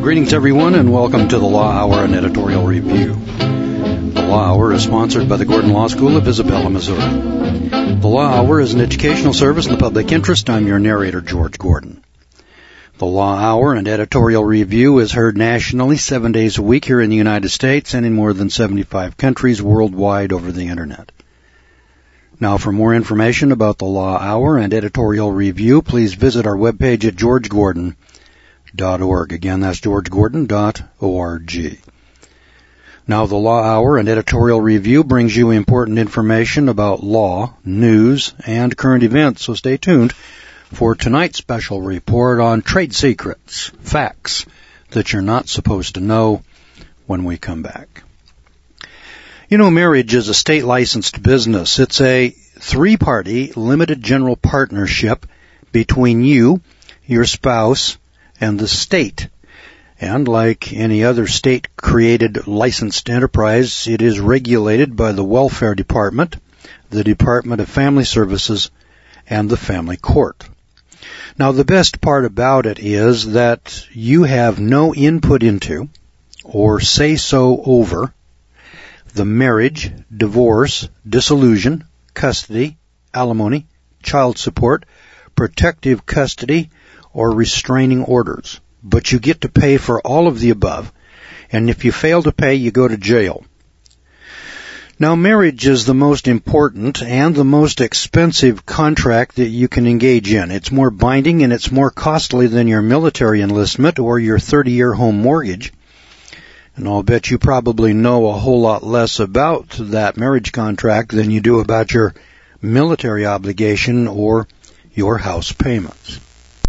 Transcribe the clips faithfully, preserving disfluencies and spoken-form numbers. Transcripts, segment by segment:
Greetings, everyone, and welcome to the Law Hour and Editorial Review. The Law Hour is sponsored by the Gordon Law School of Isabella, Missouri. The Law Hour is an educational service in the public interest. I'm your narrator, George Gordon. The Law Hour and Editorial Review is heard nationally seven days a week here in the United States and in more than seventy-five countries worldwide over the Internet. Now, for more information about the Law Hour and Editorial Review, please visit our webpage at george gordon dot org. Again, that's george gordon dot org. Now, the Law Hour and Editorial Review brings you important information about law, news, and current events, so stay tuned for tonight's special report on trade secrets, facts that you're not supposed to know when we come back. You know, marriage is a state-licensed business. It's a three-party limited general partnership between you, your spouse, and the state. And like any other state-created licensed enterprise, it is regulated by the Welfare Department, the Department of Family Services, and the Family Court. Now, the best part about it is that you have no input into or say-so over the marriage, divorce, dissolution, custody, alimony, child support, protective custody, or restraining orders. But you get to pay for all of the above, and if you fail to pay, you go to jail. Now, marriage is the most important and the most expensive contract that you can engage in. It's more binding and it's more costly than your military enlistment or your thirty-year home mortgage. And I'll bet you probably know a whole lot less about that marriage contract than you do about your military obligation or your house payments.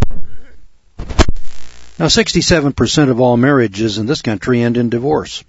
Now, sixty-seven percent of all marriages in this country end in divorce.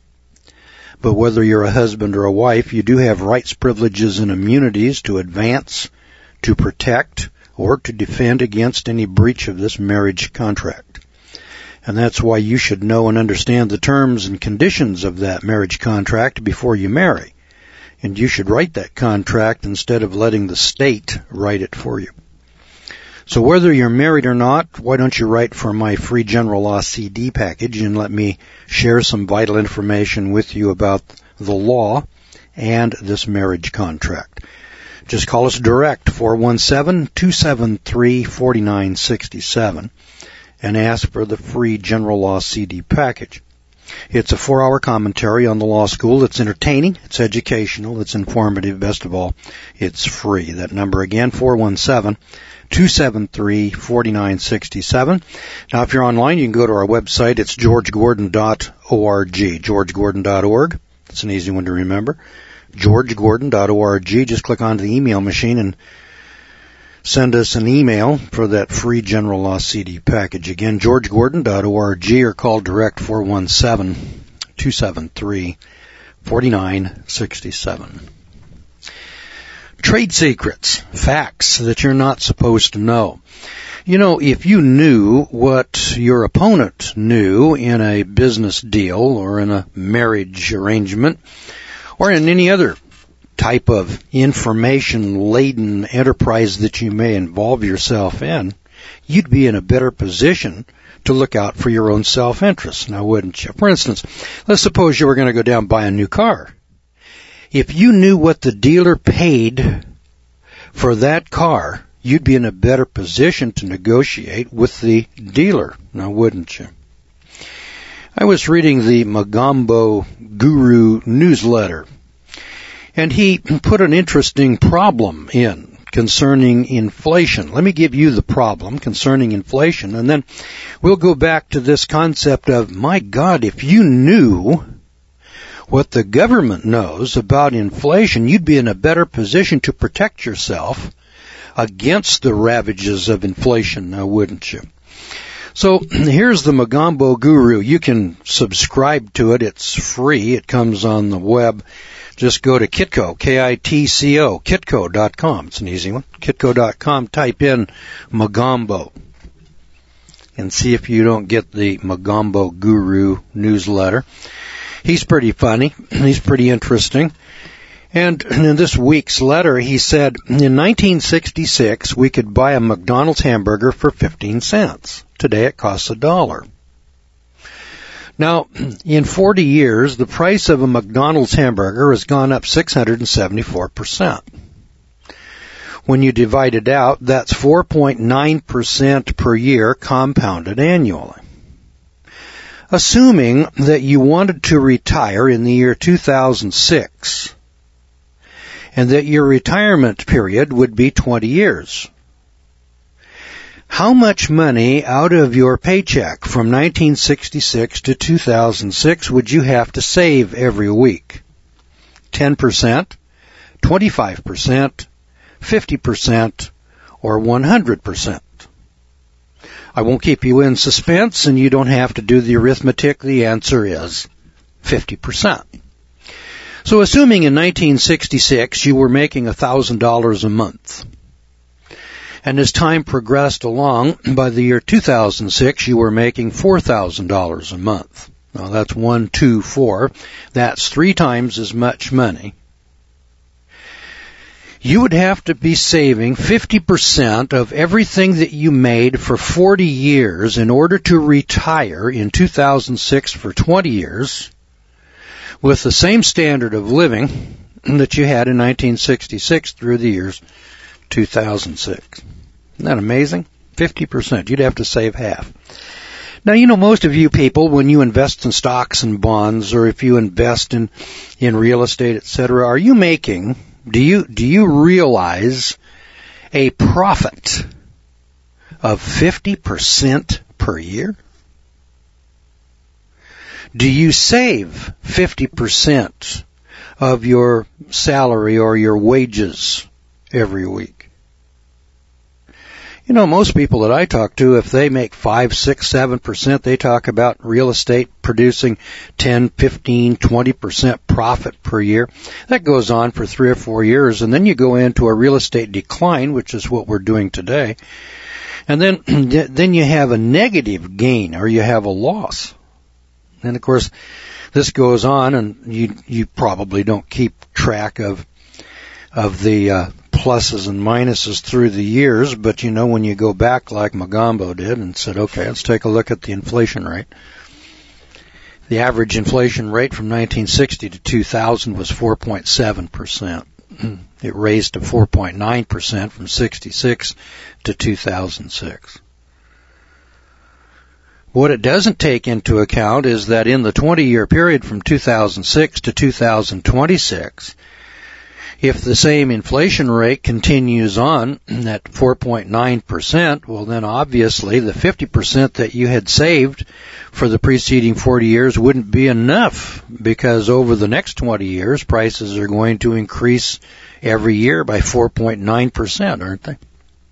But whether you're a husband or a wife, you do have rights, privileges, and immunities to advance, to protect, or to defend against any breach of this marriage contract. And that's why you should know and understand the terms and conditions of that marriage contract before you marry. And you should write that contract instead of letting the state write it for you. So whether you're married or not, why don't you write for my free general law C D package and let me share some vital information with you about the law and this marriage contract. Just call us direct, four one seven, two seven three, four nine six seven, and ask for the free general law C D package. It's a four-hour commentary on the law school. It's entertaining, it's educational, it's informative. Best of all, it's free. That number again, four one seven, two seven three, four nine six seven. Now, if you're online, you can go to our website. It's george gordon dot org, george gordon dot org. It's an easy one to remember. george gordon dot org. Just click onto the email machine and send us an email for that free general law C D package. Again, george gordon dot org, or call direct four one seven, two seven three, four nine six seven. Trade secrets, facts that you're not supposed to know. You know, if you knew what your opponent knew in a business deal or in a marriage arrangement or in any other type of information-laden enterprise that you may involve yourself in, you'd be in a better position to look out for your own self-interest, now wouldn't you? For instance, let's suppose you were going to go down and buy a new car. If you knew what the dealer paid for that car, you'd be in a better position to negotiate with the dealer, now wouldn't you? I was reading the Magambo Guru newsletter, and he put an interesting problem in concerning inflation. Let me give you the problem concerning inflation, and then we'll go back to this concept of, my God, if you knew what the government knows about inflation, you'd be in a better position to protect yourself against the ravages of inflation, now wouldn't you? So here's the Magambo Guru. You can subscribe to it. It's free. It comes on the web. Just go to Kitco, K I T C O, kitco dot com. It's an easy one. kitco dot com. Type in Magambo and see if you don't get the Magambo Guru newsletter. He's pretty funny. He's pretty interesting. And in this week's letter, he said, in nineteen sixty-six, we could buy a McDonald's hamburger for fifteen cents. Today it costs a dollar. Now, in forty years, the price of a McDonald's hamburger has gone up six hundred seventy-four percent. When you divide it out, that's four point nine percent per year compounded annually. Assuming that you wanted to retire in the year two thousand six, and that your retirement period would be twenty years, how much money out of your paycheck from nineteen sixty-six to two thousand six would you have to save every week? ten percent, twenty-five percent, fifty percent, or one hundred percent? I won't keep you in suspense, and you don't have to do the arithmetic. The answer is fifty percent. So assuming in nineteen sixty-six you were making one thousand dollars a month, and as time progressed along, by the year two thousand six, you were making four thousand dollars a month. Now that's one, two, four. That's three times as much money. You would have to be saving fifty percent of everything that you made for forty years in order to retire in two thousand six for twenty years with the same standard of living that you had in nineteen sixty-six through the years two thousand six. Isn't that amazing? fifty percent. You'd have to save half. Now, you know, most of you people, when you invest in stocks and bonds, or if you invest in, in real estate, et cetera, are you making, do you, do you realize a profit of fifty percent per year? Do you save fifty percent of your salary or your wages every week? You know, most people that I talk to, if they make five, six, seven percent, they talk about real estate producing ten, fifteen, twenty percent profit per year. That goes on for three or four years, and then you go into a real estate decline, which is what we're doing today. And then, then you have a negative gain, or you have a loss. And of course, this goes on, and you you probably don't keep track of of the uh, pluses and minuses through the years, but you know, when you go back like Magambo did and said, okay, let's take a look at the inflation rate. The average inflation rate from nineteen sixty to two thousand was four point seven percent. It raised to four point nine percent from sixty-six to two thousand six. What it doesn't take into account is that in the twenty-year period from two thousand six to two thousand twenty-six, if the same inflation rate continues on at four point nine percent, well then obviously the fifty percent that you had saved for the preceding forty years wouldn't be enough, because over the next twenty years, prices are going to increase every year by four point nine percent, aren't they?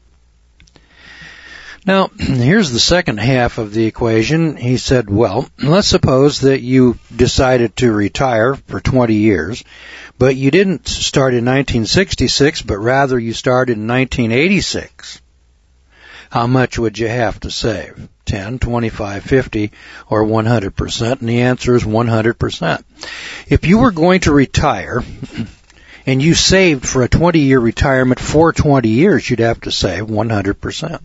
Now, here's the second half of the equation. He said, well, let's suppose that you decided to retire for twenty years, but you didn't start in nineteen sixty-six, but rather you started in nineteen eighty-six. How much would you have to save? ten, twenty-five, fifty, or one hundred percent? And the answer is one hundred percent. If you were going to retire and you saved for a twenty-year retirement for twenty years, you'd have to save one hundred percent.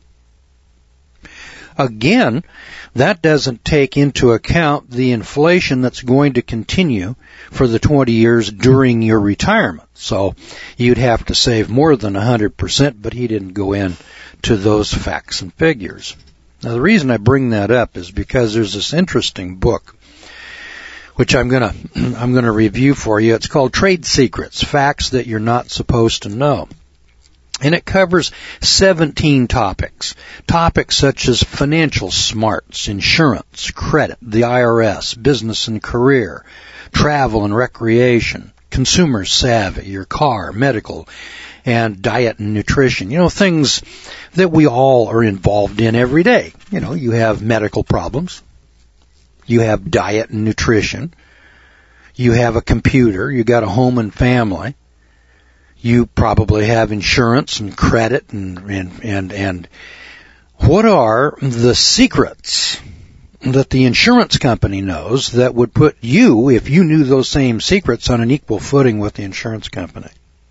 Again, that doesn't take into account the inflation that's going to continue for the twenty years during your retirement. So you'd have to save more than one hundred percent, but he didn't go into those facts and figures. Now, the reason I bring that up is because there's this interesting book which I'm going to I'm going to review for you. It's called Trade Secrets: Facts That You're Not Supposed to Know. And it covers seventeen topics. Topics such as financial smarts, insurance, credit, the I R S, business and career, travel and recreation, consumer savvy, your car, medical, and diet and nutrition. You know, things that we all are involved in every day. You know, you have medical problems. You have diet and nutrition. You have a computer. You got a home and family. You probably have insurance and credit and, and, and, and what are the secrets that the insurance company knows that would put you, if you knew those same secrets, on an equal footing with the insurance company?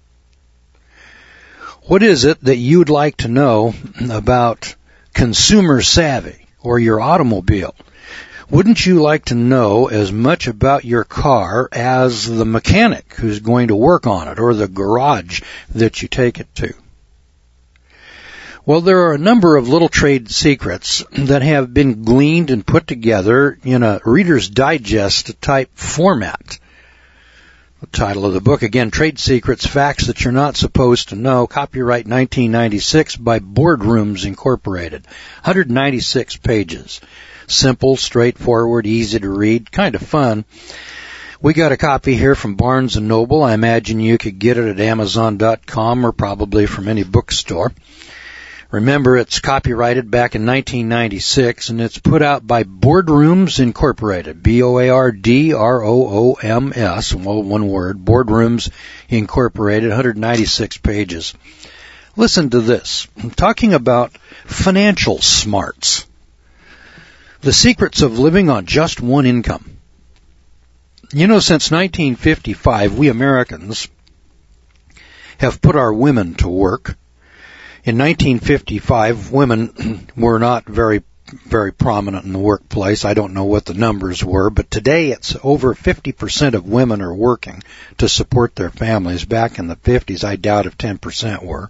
What is it that you'd like to know about consumer savvy or your automobile? Wouldn't you like to know as much about your car as the mechanic who's going to work on it or the garage that you take it to? Well, there are a number of little trade secrets that have been gleaned and put together in a Reader's Digest type format. The title of the book, again, Trade Secrets, Facts That You're Not Supposed to Know, copyright nineteen ninety-six by Boardrooms Incorporated. one hundred ninety-six pages. Simple, straightforward, easy to read, kind of fun. We got a copy here from Barnes and Noble. I imagine you could get it at Amazon dot com or probably from any bookstore. Remember, it's copyrighted back in nineteen ninety-six, and it's put out by Boardrooms Incorporated, B O A R D R O O M S, well, one word, Boardrooms Incorporated, one hundred ninety-six pages. Listen to this. I'm talking about financial smarts. The secrets of living on just one income. You know, since nineteen fifty-five, we Americans have put our women to work. In nineteen fifty-five, women were not very, very prominent in the workplace. I don't know what the numbers were, but today it's over fifty percent of women are working to support their families. Back in the fifties, I doubt if ten percent were.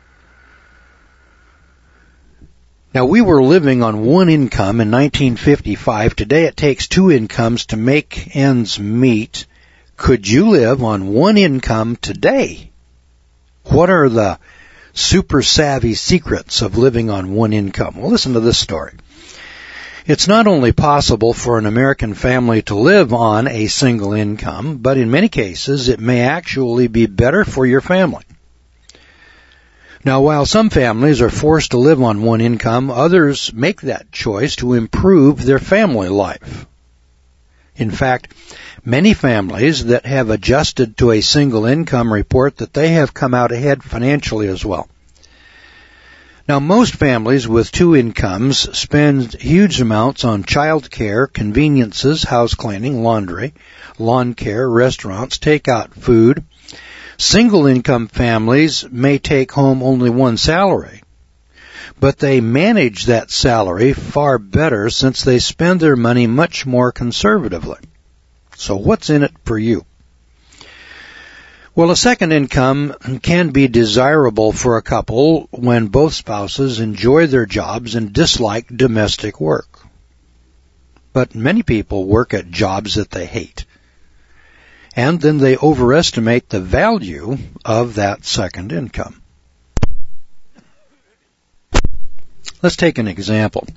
Now, we were living on one income in nineteen fifty-five. Today it takes two incomes to make ends meet. Could you live on one income today? What are the super savvy secrets of living on one income? Well, listen to this story. It's not only possible for an American family to live on a single income, but in many cases it may actually be better for your family. Now, while some families are forced to live on one income, others make that choice to improve their family life. In fact, many families that have adjusted to a single income report that they have come out ahead financially as well. Now, most families with two incomes spend huge amounts on child care, conveniences, house cleaning, laundry, lawn care, restaurants, takeout food. Single-income families may take home only one salary, but they manage that salary far better since they spend their money much more conservatively. So what's in it for you? Well, a second income can be desirable for a couple when both spouses enjoy their jobs and dislike domestic work. But many people work at jobs that they hate. And then they overestimate the value of that second income. Let's take an example.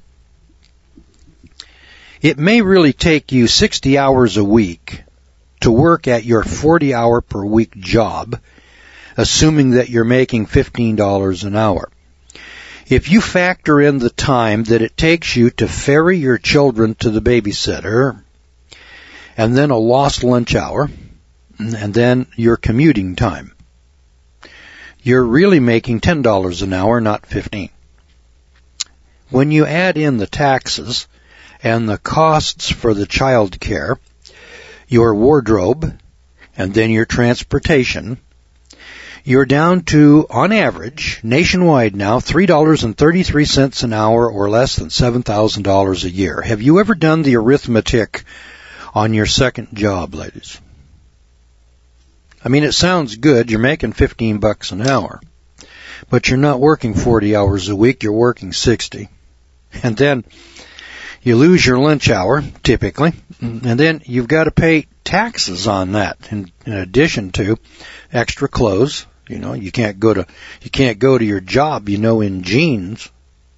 It may really take you sixty hours a week to work at your forty hour per week job, assuming that you're making fifteen dollars an hour. If you factor in the time that it takes you to ferry your children to the babysitter, and then a lost lunch hour, and then your commuting time, you're really making ten dollars an hour, not fifteen dollars. When you add in the taxes and the costs for the child care, your wardrobe, and then your transportation, you're down to, on average, nationwide now, three dollars and thirty-three cents an hour or less than seven thousand dollars a year. Have you ever done the arithmetic on your second job, ladies? I mean, it sounds good. You're making fifteen bucks an hour, but you're not working forty hours a week. You're working sixty. And then you lose your lunch hour, typically, and then you've got to pay taxes on that in, in addition to extra clothes. You know, you can't go to, you can't go to your job, you know, in jeans.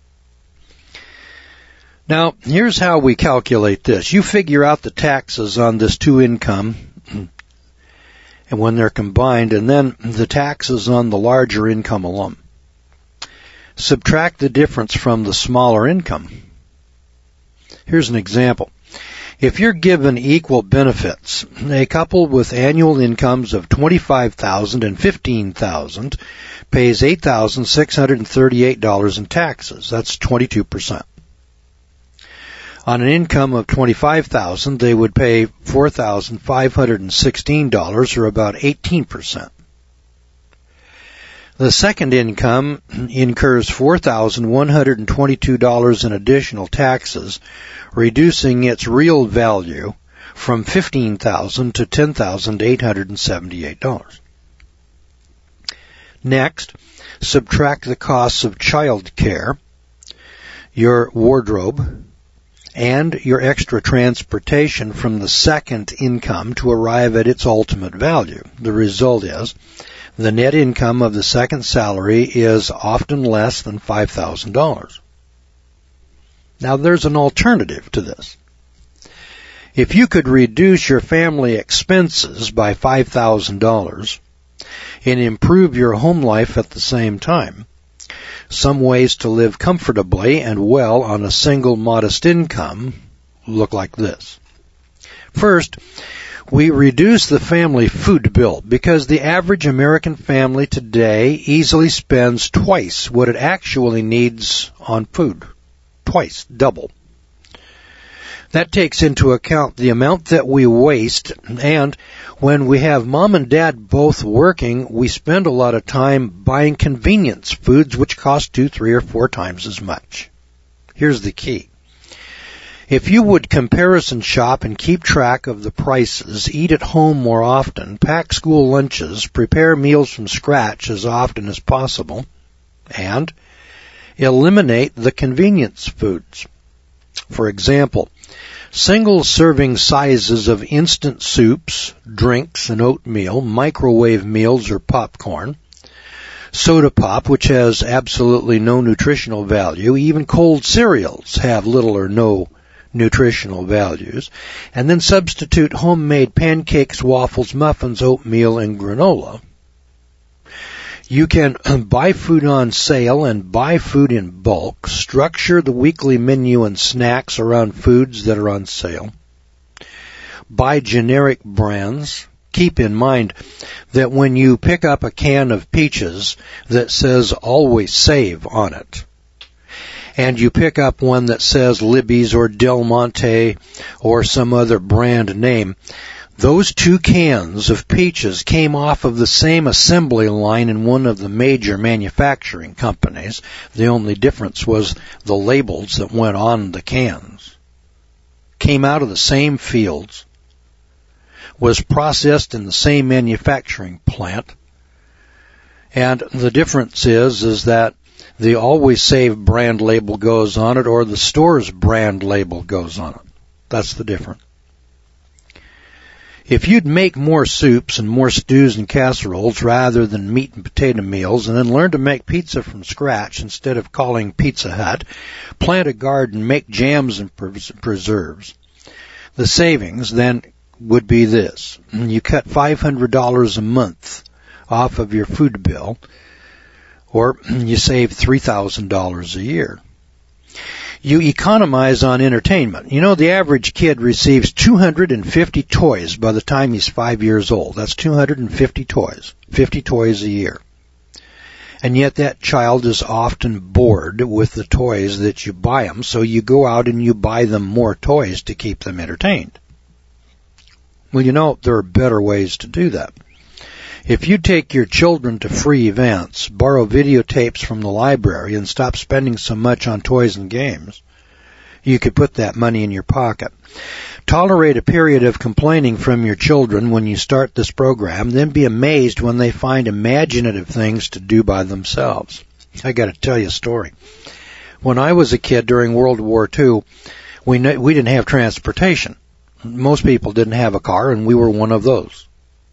Now, here's how we calculate this. You figure out the taxes on this two income, and when they're combined, and then the taxes on the larger income alone. Subtract the difference from the smaller income. Here's an example. If you're given equal benefits, a couple with annual incomes of twenty-five thousand dollars and fifteen thousand dollars pays eight thousand six hundred thirty-eight dollars in taxes. That's twenty-two percent. On an income of twenty-five thousand dollars, they would pay four thousand five hundred sixteen dollars, or about eighteen percent. The second income incurs four thousand one hundred twenty-two dollars in additional taxes, reducing its real value from fifteen thousand dollars to ten thousand eight hundred seventy-eight dollars. Next, subtract the costs of child care, your wardrobe, and your extra transportation from the second income to arrive at its ultimate value. The result is the net income of the second salary is often less than five thousand dollars. Now, there's an alternative to this. If you could reduce your family expenses by five thousand dollars and improve your home life at the same time, some ways to live comfortably and well on a single modest income look like this. First, we reduce the family food bill because the average American family today easily spends twice what it actually needs on food. Twice, double. That takes into account the amount that we waste, and when we have mom and dad both working, we spend a lot of time buying convenience foods which cost two, three, or four times as much. Here's the key. If you would comparison shop and keep track of the prices, eat at home more often, pack school lunches, prepare meals from scratch as often as possible, and eliminate the convenience foods. For example, single serving sizes of instant soups, drinks, and oatmeal, microwave meals or popcorn, soda pop, which has absolutely no nutritional value, even cold cereals have little or no nutritional values, and then substitute homemade pancakes, waffles, muffins, oatmeal, and granola. You can buy food on sale and buy food in bulk, structure the weekly menu and snacks around foods that are on sale, buy generic brands. Keep in mind that when you pick up a can of peaches that says always save on it, and you pick up one that says Libby's or Del Monte or some other brand name, those two cans of peaches came off of the same assembly line in one of the major manufacturing companies. The only difference was the labels that went on the cans. Came out of the same fields, was processed in the same manufacturing plant, and the difference is, is that the Always Save brand label goes on it, or the store's brand label goes on it. That's the difference. If you'd make more soups and more stews and casseroles rather than meat and potato meals, and then learn to make pizza from scratch instead of calling Pizza Hut, plant a garden, make jams and preserves, the savings then would be this. You cut five hundred dollars a month off of your food bill, or you save three thousand dollars a year. You economize on entertainment. You know, the average kid receives two hundred fifty toys by the time he's five years old. That's two hundred fifty toys, fifty toys a year. And yet that child is often bored with the toys that you buy them, so you go out and you buy them more toys to keep them entertained. Well, you know, there are better ways to do that. If you take your children to free events, borrow videotapes from the library, and stop spending so much on toys and games, you could put that money in your pocket. Tolerate a period of complaining from your children when you start this program, then be amazed when they find imaginative things to do by themselves. I got to tell you a story. When I was a kid during World War Two, we we didn't have transportation. Most people didn't have a car, and we were one of those.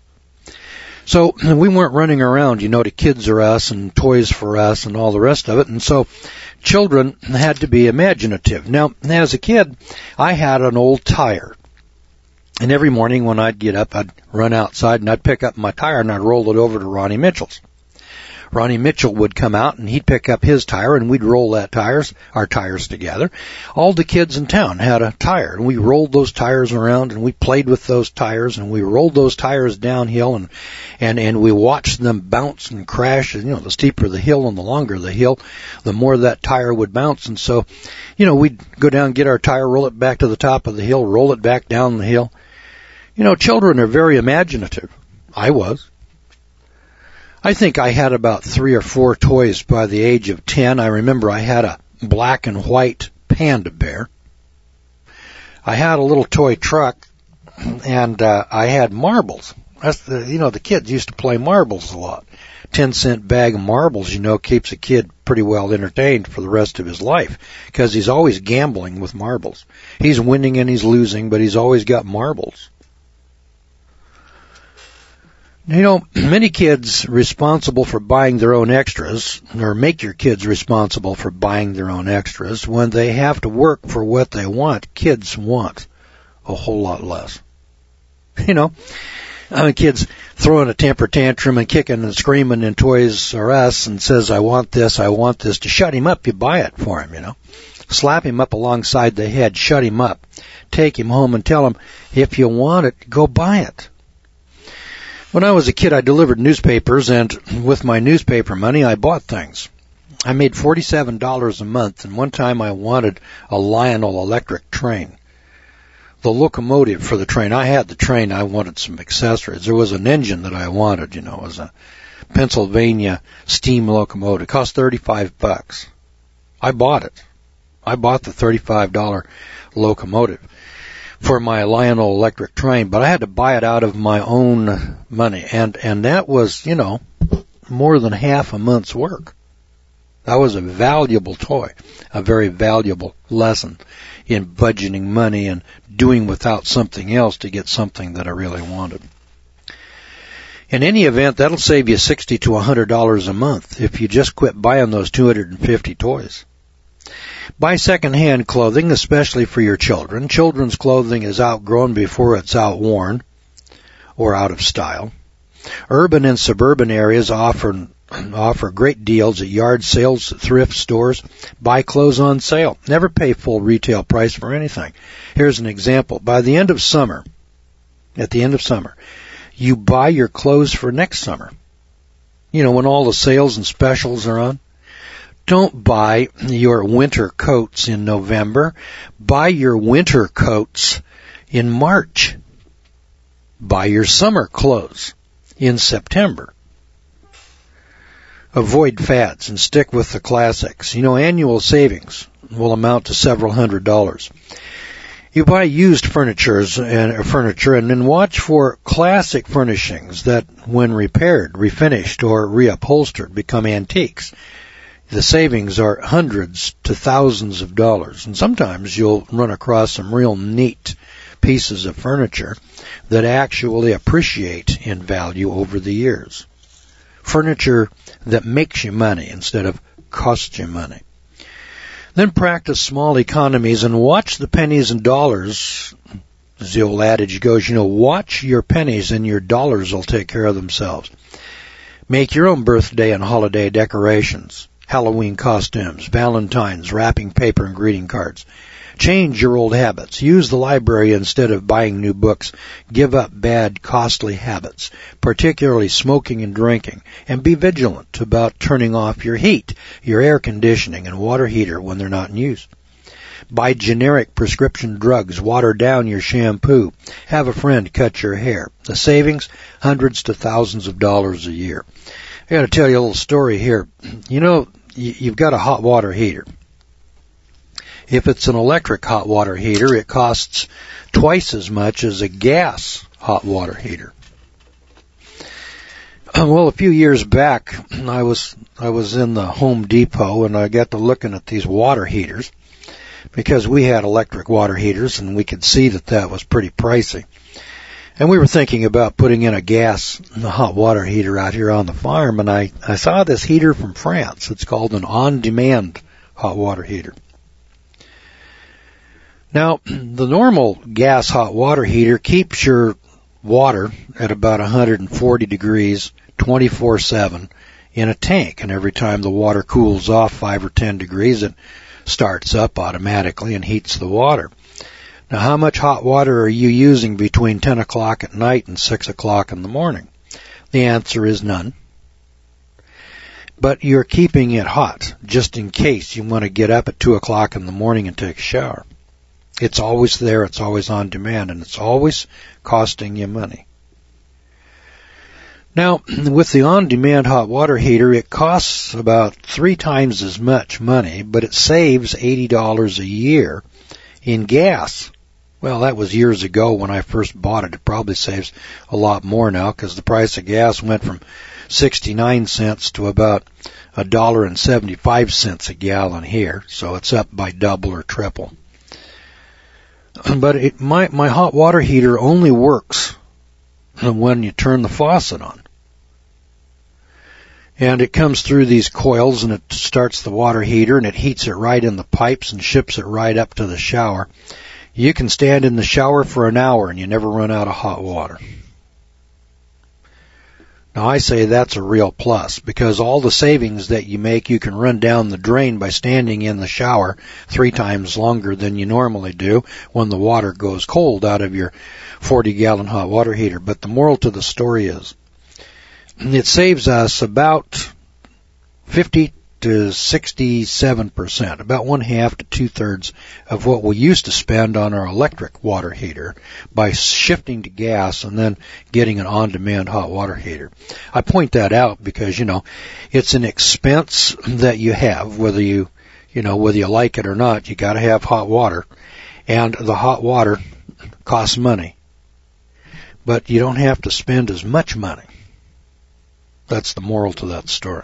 So we weren't running around, you know, to Kids R Us and Toys for Us and all the rest of it. And so children had to be imaginative. Now, as a kid, I had an old tire. And every morning when I'd get up, I'd run outside and I'd pick up my tire and I'd roll it over to Ronnie Mitchell's. Ronnie Mitchell would come out and he'd pick up his tire and we'd roll that tires, our tires together. All the kids in town had a tire and we rolled those tires around and we played with those tires and we rolled those tires downhill and, and, and we watched them bounce and crash. And, you know, the steeper the hill and the longer the hill, the more that tire would bounce. And so, you know, we'd go down, get our tire, roll it back to the top of the hill, roll it back down the hill. You know, children are very imaginative. I was. I think I had about three or four toys by the age of ten. I remember I had a black and white panda bear. I had a little toy truck, and uh, I had marbles. That's the, you know, the kids used to play marbles a lot. Ten cent bag of marbles, you know, keeps a kid pretty well entertained for the rest of his life because he's always gambling with marbles. He's winning and he's losing, but he's always got marbles. You know, many kids responsible for buying their own extras, or make your kids responsible for buying their own extras, when they have to work for what they want, kids want a whole lot less. You know, I mean, kids throwing a temper tantrum and kicking and screaming in Toys R Us and says, I want this, I want this. To shut him up, you buy it for him, you know. Slap him up alongside the head, shut him up. Take him home and tell him, if you want it, go buy it. When I was a kid, I delivered newspapers, and with my newspaper money, I bought things. I made forty-seven dollars a month, and one time I wanted a Lionel electric train. The locomotive for the train, I had the train, I wanted some accessories. There was an engine that I wanted, you know, it was a Pennsylvania steam locomotive. It cost thirty-five bucks. I bought it. I bought the thirty-five dollar locomotive for my Lionel electric train, but I had to buy it out of my own money, and and that was, you know, more than half a month's work. That was a valuable toy, a very valuable lesson in budgeting money and doing without something else to get something that I really wanted. In any event, that'll save you sixty to one hundred dollars a month if you just quit buying those two hundred fifty toys. Buy second-hand clothing, especially for your children. Children's clothing is outgrown before it's outworn or out of style. Urban and suburban areas offer offer great deals at yard sales, thrift stores. Buy clothes on sale. Never pay full retail price for anything. Here's an example. By the end of summer, at the end of summer, you buy your clothes for next summer. You know, when all the sales and specials are on. Don't buy your winter coats in November. Buy your winter coats in March. Buy your summer clothes in September. Avoid fads and stick with the classics. You know, annual savings will amount to several hundred dollars. You buy used furnitures and furniture and then watch for classic furnishings that, when repaired, refinished, or reupholstered, become antiques. The savings are hundreds to thousands of dollars, and sometimes you'll run across some real neat pieces of furniture that actually appreciate in value over the years. Furniture that makes you money instead of costs you money. Then practice small economies and watch the pennies and dollars. As the old adage goes, you know, watch your pennies and your dollars will take care of themselves. Make your own birthday and holiday decorations. Halloween costumes, Valentine's, wrapping paper, and greeting cards. Change your old habits. Use the library instead of buying new books. Give up bad, costly habits, particularly smoking and drinking, and be vigilant about turning off your heat, your air conditioning, and water heater when they're not in use. Buy generic prescription drugs. Water down your shampoo. Have a friend cut your hair. The savings, hundreds to thousands of dollars a year. I got to tell you a little story here. You know, you've got a hot water heater. If it's an electric hot water heater, it costs twice as much as a gas hot water heater. Well, a few years back, I was I was in the Home Depot, and I got to looking at these water heaters because we had electric water heaters, and we could see that that was pretty pricey. And we were thinking about putting in a gas hot water heater out here on the farm, and I, I saw this heater from France. It's called an on-demand hot water heater. Now, the normal gas hot water heater keeps your water at about one hundred forty degrees twenty-four seven in a tank, and every time the water cools off five or ten degrees, it starts up automatically and heats the water. Now, how much hot water are you using between ten o'clock at night and six o'clock in the morning? The answer is none. But you're keeping it hot just in case you want to get up at two o'clock in the morning and take a shower. It's always there, it's always on demand, and it's always costing you money. Now, with the on-demand hot water heater, it costs about three times as much money, but it saves eighty dollars a year in gas. Well, that was years ago when I first bought it. It probably saves a lot more now because the price of gas went from sixty-nine cents to about one dollar and seventy-five cents a gallon here, so it's up by double or triple. But it, my, my hot water heater only works when you turn the faucet on. And it comes through these coils and it starts the water heater and it heats it right in the pipes and ships it right up to the shower. You can stand in the shower for an hour and you never run out of hot water. Now I say that's a real plus because all the savings that you make you can run down the drain by standing in the shower three times longer than you normally do when the water goes cold out of your forty gallon hot water heater. But the moral to the story is it saves us about fifty to sixty-seven percent, about one half to two-thirds of what we used to spend on our electric water heater by shifting to gas and then getting an on-demand hot water heater. I point that out because, you know, it's an expense that you have, whether you, you know, whether you like it or not, you got to have hot water, and the hot water costs money. But you don't have to spend as much money. That's the moral to that story.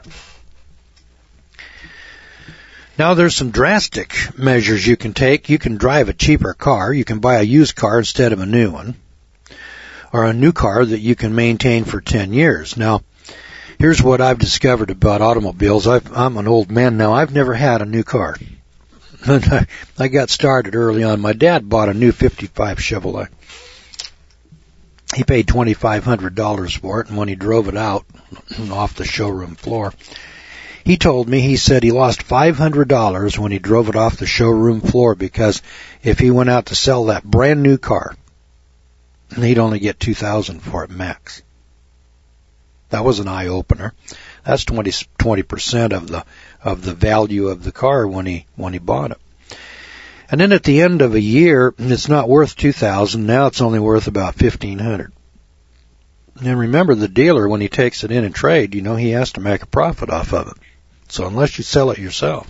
Now there's some drastic measures you can take. You can drive a cheaper car. You can buy a used car instead of a new one. Or a new car that you can maintain for ten years. Now, here's what I've discovered about automobiles. I've, I'm an old man now. I've never had a new car. I got started early on. My dad bought a new fifty-five Chevrolet. He paid twenty-five hundred dollars for it, and when he drove it out off the showroom floor, he told me, he said he lost five hundred dollars when he drove it off the showroom floor because if he went out to sell that brand new car, he'd only get two thousand dollars for it max. That was an eye-opener. That's twenty percent of the of the value of the car when he when he bought it. And then at the end of a year, it's not worth two thousand dollars. Now it's only worth about fifteen hundred dollars. And remember, the dealer, when he takes it in and trade, you know, he has to make a profit off of it. So unless you sell it yourself,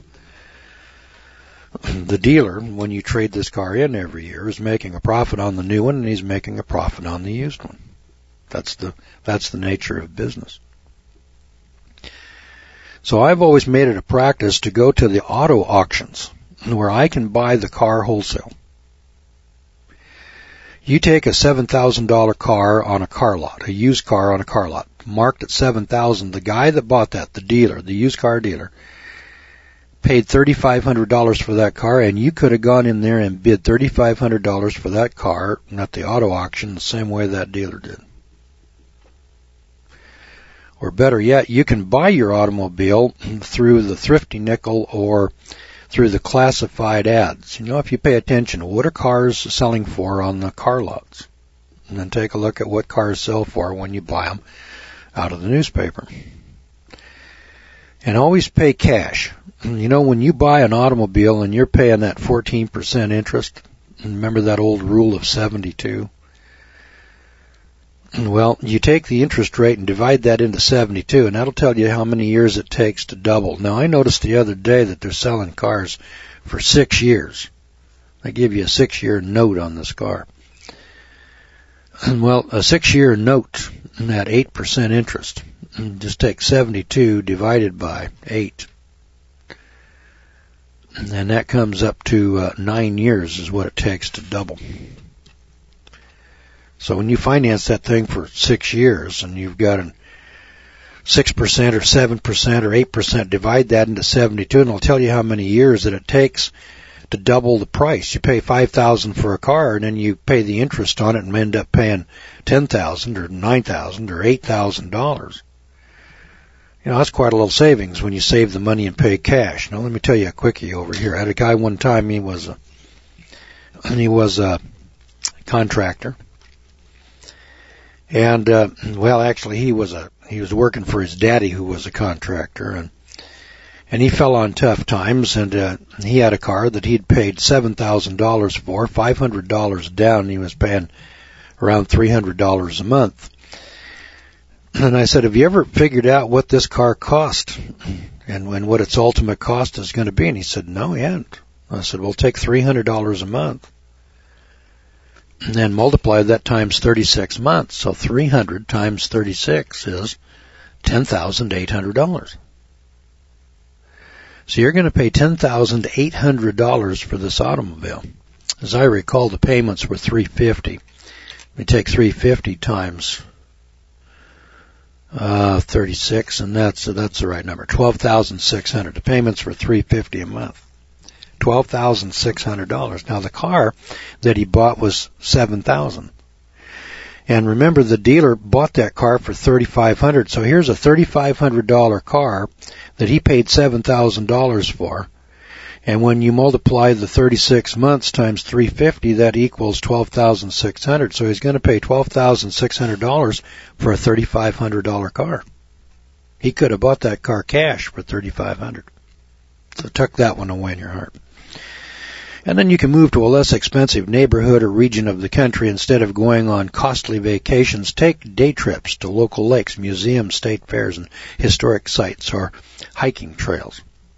the dealer, when you trade this car in every year, is making a profit on the new one and he's making a profit on the used one. That's the that's the nature of business. So I've always made it a practice to go to the auto auctions where I can buy the car wholesale. You take a seven thousand dollars car on a car lot, a used car on a car lot, marked at seven thousand dollars. The guy that bought that, the dealer, the used car dealer, paid thirty-five hundred dollars for that car, and you could have gone in there and bid thirty-five hundred dollars for that car at the auto auction the same way that dealer did. Or better yet, you can buy your automobile through the Thrifty Nickel or through the classified ads. You know, if you pay attention, what are cars selling for on the car lots? And then take a look at what cars sell for when you buy them out of the newspaper. And always pay cash. You know, when you buy an automobile and you're paying that fourteen percent interest, remember that old rule of seventy-two? Well, you take the interest rate and divide that into seventy-two, and that'll tell you how many years it takes to double. Now, I noticed the other day that they're selling cars for six years. They give you a six-year note on this car. Well, a six-year note at eight percent interest. Just take seventy-two divided by eight. And that comes up to uh, nine years is what it takes to double. So when you finance that thing for six years and you've got a six percent or seven percent or eight percent, divide that into seventy-two and it'll tell you how many years that it takes to double the price. You pay five thousand dollars for a car and then you pay the interest on it and end up paying ten thousand dollars or nine thousand dollars or eight thousand dollars. You know, that's quite a little savings when you save the money and pay cash. Now, let me tell you a quickie over here. I had a guy one time, he was a, he was a contractor. And, uh, well, actually, he was a, he was working for his daddy who was a contractor, and, and he fell on tough times, and, uh, he had a car that he'd paid seven thousand dollars for, five hundred dollars down, and he was paying around three hundred dollars a month. And I said, have you ever figured out what this car cost and, and what its ultimate cost is going to be? And he said, no, he hadn't. I said, well, take three hundred dollars a month and then multiply that times thirty-six months. So three hundred times thirty-six is ten thousand eight hundred dollars. So you're going to pay ten thousand eight hundred dollars for this automobile. As I recall, the payments were three hundred fifty dollars. We take three hundred fifty times uh, thirty-six, and that's that's the right number. Twelve thousand six hundred. The payments were three hundred fifty a month. Twelve thousand six hundred dollars. Now the car that he bought was seven thousand. And remember, the dealer bought that car for thirty-five hundred. So here's a thirty-five hundred dollar car that he paid seven thousand dollars for. And when you multiply the thirty-six months times three hundred fifty, that equals twelve thousand six hundred. So he's going to pay twelve thousand six hundred dollars for a thirty-five hundred dollar car. He could have bought that car cash for thirty-five hundred. So tuck that one away in your heart. And then you can move to a less expensive neighborhood or region of the country. Instead of going on costly vacations, take day trips to local lakes, museums, state fairs, and historic sites, or hiking trails.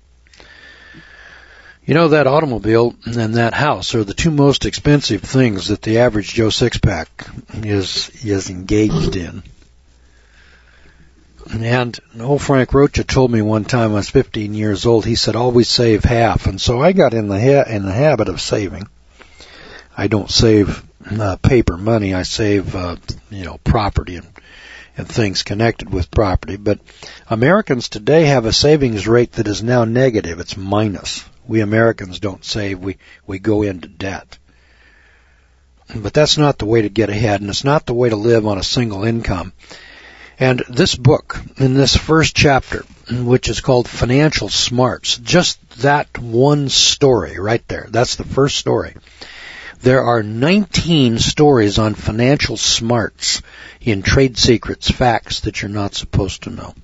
You know, that automobile and that house are the two most expensive things that the average Joe Sixpack is is engaged in. And old Frank Rocha told me one time, I was fifteen years old, he said, always save half. And so I got in the ha- in the habit of saving. I don't save uh, paper money. I save, uh, you know, property and, and things connected with property. But Americans today have a savings rate that is now negative. It's minus. We Americans don't save. We, we go into debt. But that's not the way to get ahead, and it's not the way to live on a single income. And this book, in this first chapter, which is called Financial Smarts, just that one story right there, that's the first story. There are nineteen stories on financial smarts in Trade Secrets, facts that you're not supposed to know.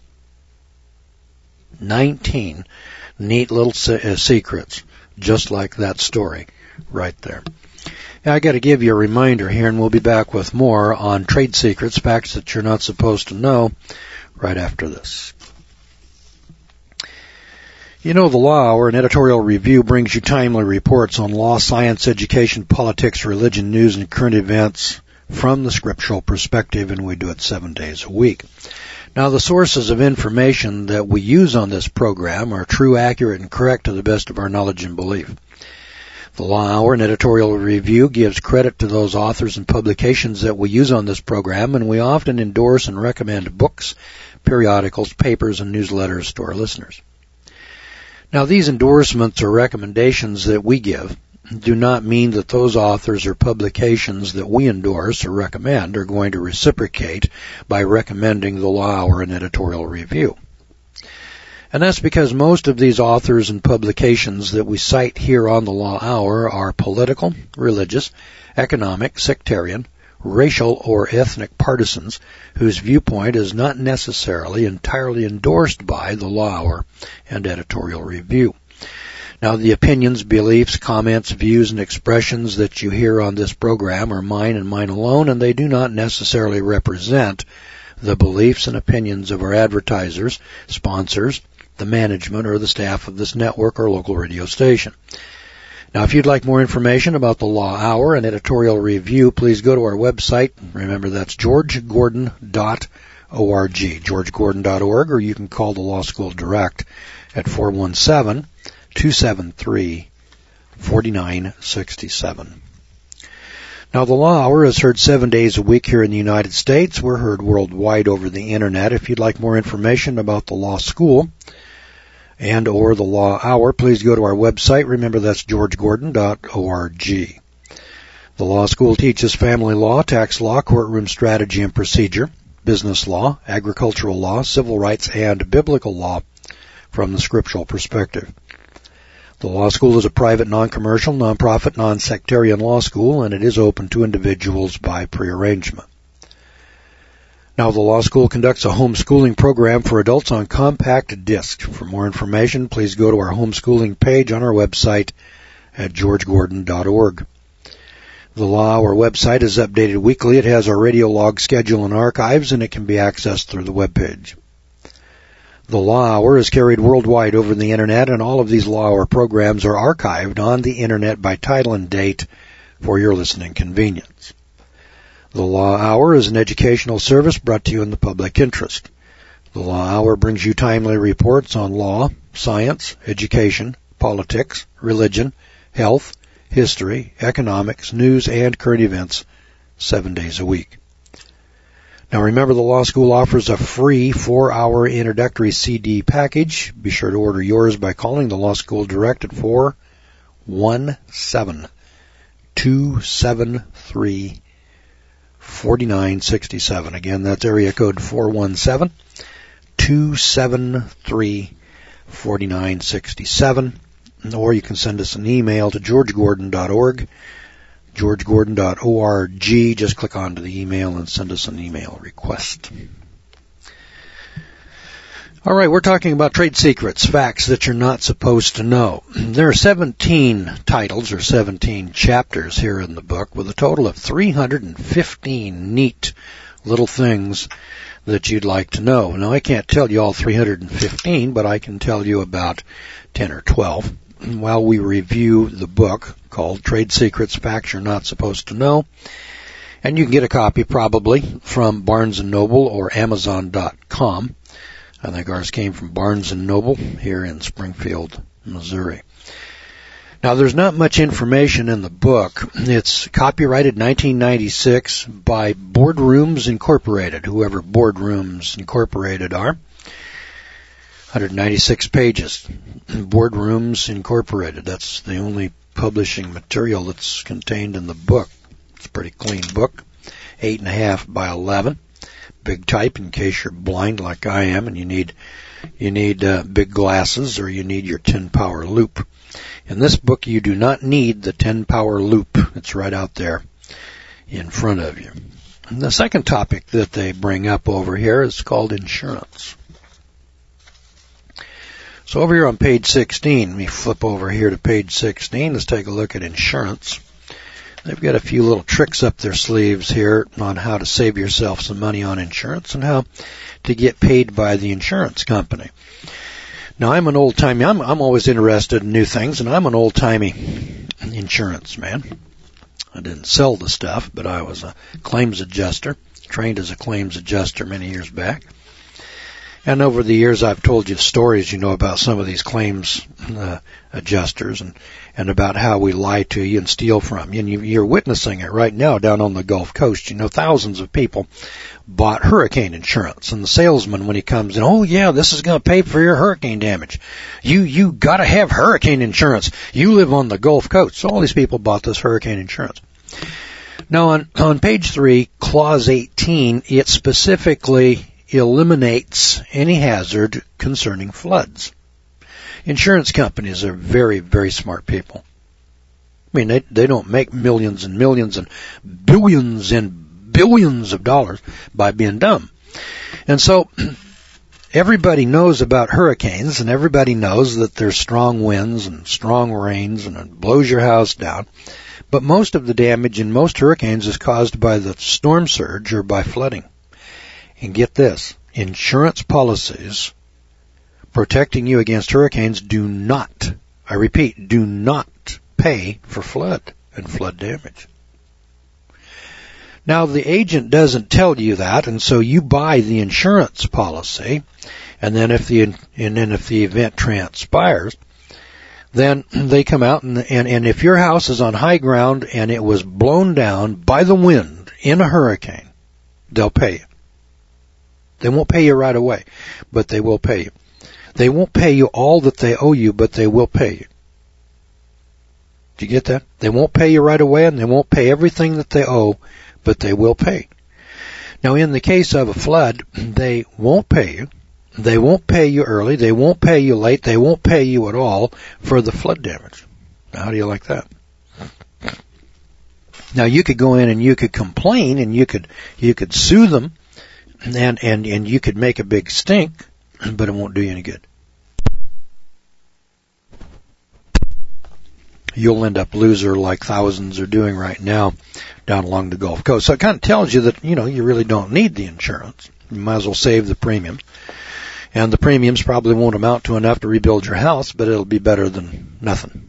nineteen neat little se- uh, secrets, just like that story right there. I got to give you a reminder here, and we'll be back with more on Trade Secrets, facts that you're not supposed to know, right after this. You know, the Law Hour, an editorial review, brings you timely reports on law, science, education, politics, religion, news, and current events from the scriptural perspective, and we do it seven days a week. Now, the sources of information that we use on this program are true, accurate, and correct to the best of our knowledge and belief. The Law Hour, an editorial review, gives credit to those authors and publications that we use on this program, and we often endorse and recommend books, periodicals, papers, and newsletters to our listeners. Now, these endorsements or recommendations that we give do not mean that those authors or publications that we endorse or recommend are going to reciprocate by recommending the Law Hour, an editorial review. And that's because most of these authors and publications that we cite here on the Law Hour are political, religious, economic, sectarian, racial, or ethnic partisans whose viewpoint is not necessarily entirely endorsed by the Law Hour and editorial review. Now, the opinions, beliefs, comments, views, and expressions that you hear on this program are mine and mine alone, and they do not necessarily represent the beliefs and opinions of our advertisers, sponsors, the management, or the staff of this network or local radio station. Now, if you'd like more information about the Law Hour and editorial review, please go to our website. Remember, that's george gordon dot org, george gordon dot org, or you can call the law school direct at four one seven, two seven three, four nine six seven. Now, the Law Hour is heard seven days a week here in the United States. We're heard worldwide over the Internet. If you'd like more information about the law school and or the Law Hour, please go to our website. Remember, that's george gordon dot org. The law school teaches family law, tax law, courtroom strategy and procedure, business law, agricultural law, civil rights, and biblical law from the scriptural perspective. The law school is a private, non-commercial, non-profit, non-sectarian law school, and it is open to individuals by prearrangement. Now, the law school conducts a homeschooling program for adults on compact disc. For more information, please go to our homeschooling page on our website at george gordon dot org. The Law Hour website is updated weekly. It has our radio log schedule and archives, and it can be accessed through the webpage. The Law Hour is carried worldwide over the Internet, and all of these Law Hour programs are archived on the Internet by title and date for your listening convenience. The Law Hour is an educational service brought to you in the public interest. The Law Hour brings you timely reports on law, science, education, politics, religion, health, history, economics, news, and current events seven days a week. Now remember, the Law School offers a free four-hour introductory C D package. Be sure to order yours by calling the Law School direct at four one seven, two seven three, four nine six seven. Again, that's area code four one seven, two seven three, four nine six seven. Or you can send us an email to george gordon dot org, george gordon dot org. Just click onto the email and send us an email request. All right, we're talking about trade secrets, facts that you're not supposed to know. There are seventeen titles or seventeen chapters here in the book with a total of three hundred fifteen neat little things that you'd like to know. Now, I can't tell you all three hundred fifteen, but I can tell you about ten or twelve. While we review the book called Trade Secrets, Facts You're Not Supposed to Know. And you can get a copy probably from Barnes and Noble or Amazon dot com. I think ours came from Barnes and Noble here in Springfield, Missouri. Now, there's not much information in the book. It's copyrighted nineteen ninety-six by Boardrooms Incorporated, whoever Boardrooms Incorporated are. one hundred ninety-six pages. Boardrooms Incorporated. That's the only publishing material that's contained in the book. It's a pretty clean book. Eight and a half by eleven. Big type in case you're blind like I am and you need you need uh, big glasses or you need your ten power loop. In this book, you do not need the ten power loop. It's right out there in front of you. And the second topic that they bring up over here is called insurance. So over here on page sixteen, let me flip over here to page sixteen. Let's take a look at insurance. They've got a few little tricks up their sleeves here on how to save yourself some money on insurance and how to get paid by the insurance company. Now, I'm an old-timey, I'm, I'm always interested in new things, and I'm an old-timey insurance man. I didn't sell the stuff, but I was a claims adjuster, trained as a claims adjuster many years back. And over the years, I've told you stories, you know, about some of these claims uh, adjusters and, and about how we lie to you and steal from you. And you, you're witnessing it right now down on the Gulf Coast. You know, thousands of people bought hurricane insurance. And the salesman, when he comes in, oh, yeah, this is going to pay for your hurricane damage. You you got to have hurricane insurance. You live on the Gulf Coast. So all these people bought this hurricane insurance. Now, on, on page three, clause eighteen, it specifically eliminates any hazard concerning floods. Insurance companies are very, very smart people. I mean, they, they don't make millions and millions and billions and billions of dollars by being dumb. And so everybody knows about hurricanes, and everybody knows that there's strong winds and strong rains and it blows your house down. But most of the damage in most hurricanes is caused by the storm surge or by flooding. And get this, insurance policies protecting you against hurricanes do not, I repeat, do not pay for flood and flood damage. Now, the agent doesn't tell you that, and so you buy the insurance policy, and then if the and then if the event transpires, then they come out, and, and, and if your house is on high ground and it was blown down by the wind in a hurricane, they'll pay you. They won't pay you right away, but they will pay you. They won't pay you all that they owe you, but they will pay you. Do you get that? They won't pay you right away, and they won't pay everything that they owe, but they will pay. Now, in the case of a flood, they won't pay you. They won't pay you early. They won't pay you late. They won't pay you at all for the flood damage. Now, how do you like that? Now, you could go in and you could complain, and you could you could sue them, and, and, and you could make a big stink, but it won't do you any good. you'll end up loser like thousands are doing right now down along the Gulf Coast. So it kind of tells you that, you know, you really don't need the insurance. You might as well save the premium. And the premiums probably won't amount to enough to rebuild your house, but it'll be better than nothing.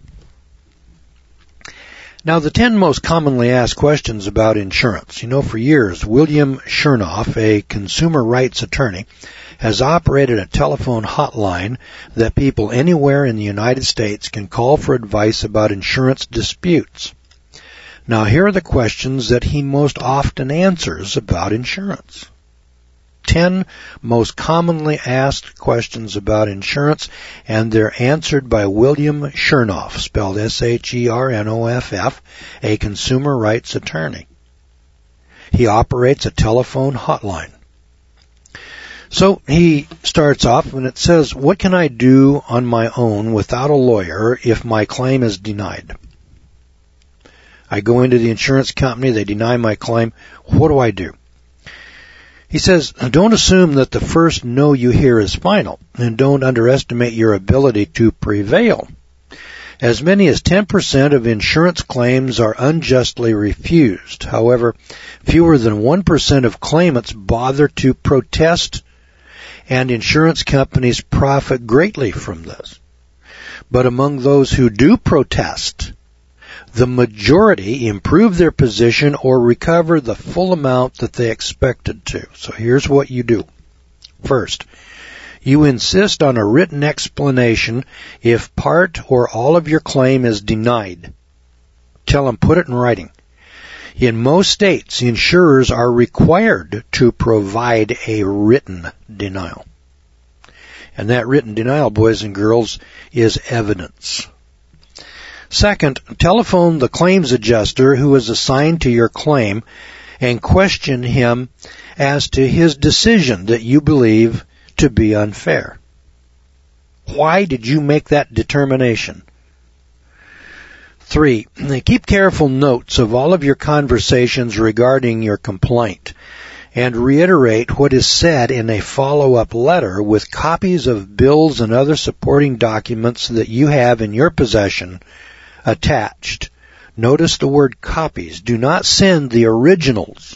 Now, the ten most commonly asked questions about insurance. You know, for years, William Chernoff, a consumer rights attorney, has operated a telephone hotline that people anywhere in the United States can call for advice about insurance disputes. Now, here are the questions that he most often answers about insurance. Ten most commonly asked questions about insurance, and they're answered by William Chernoff, spelled S H E R N O F F, a consumer rights attorney. He operates a telephone hotline. So he starts off and it says, what can I do on my own without a lawyer if my claim is denied? I go into the insurance company, they deny my claim. What do I do? He says, don't assume that the first no you hear is final, and don't underestimate your ability to prevail. As many as ten percent of insurance claims are unjustly refused. However, fewer than one percent of claimants bother to protest, and insurance companies profit greatly from this. But among those who do protest, the majority improve their position or recover the full amount that they expected to. So here's what you do. First, you insist on a written explanation if part or all of your claim is denied. Tell them, put it in writing. In most states, insurers are required to provide a written denial. And that written denial, boys and girls, is evidence. Second, telephone the claims adjuster who is assigned to your claim and question him as to his decision that you believe to be unfair. Why did you make that determination? Three, keep careful notes of all of your conversations regarding your complaint and reiterate what is said in a follow-up letter with copies of bills and other supporting documents that you have in your possession attached. Notice the word copies. Do not send the originals.